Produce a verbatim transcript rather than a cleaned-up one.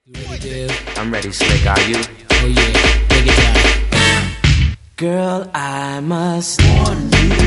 You ready, Dave? I'm ready, Slick. Are you? Oh yeah, take it down. Girl, I must warn you.